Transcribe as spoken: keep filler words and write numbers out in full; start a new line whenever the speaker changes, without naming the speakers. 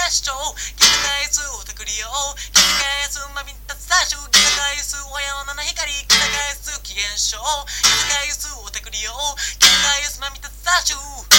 決勝ギザ返すオタク利用ギザ返すまみた最初ギザ返す親の七光ギザ返す起源症ギザ返すオタク利用ギザ返すまみた最初